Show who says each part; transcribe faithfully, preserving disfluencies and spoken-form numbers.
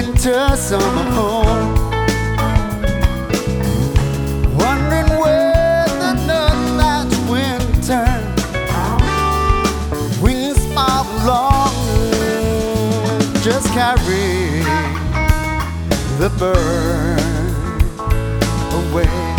Speaker 1: winter, summer, home. Wondering where the night's winter wings out long, just carry the bird away.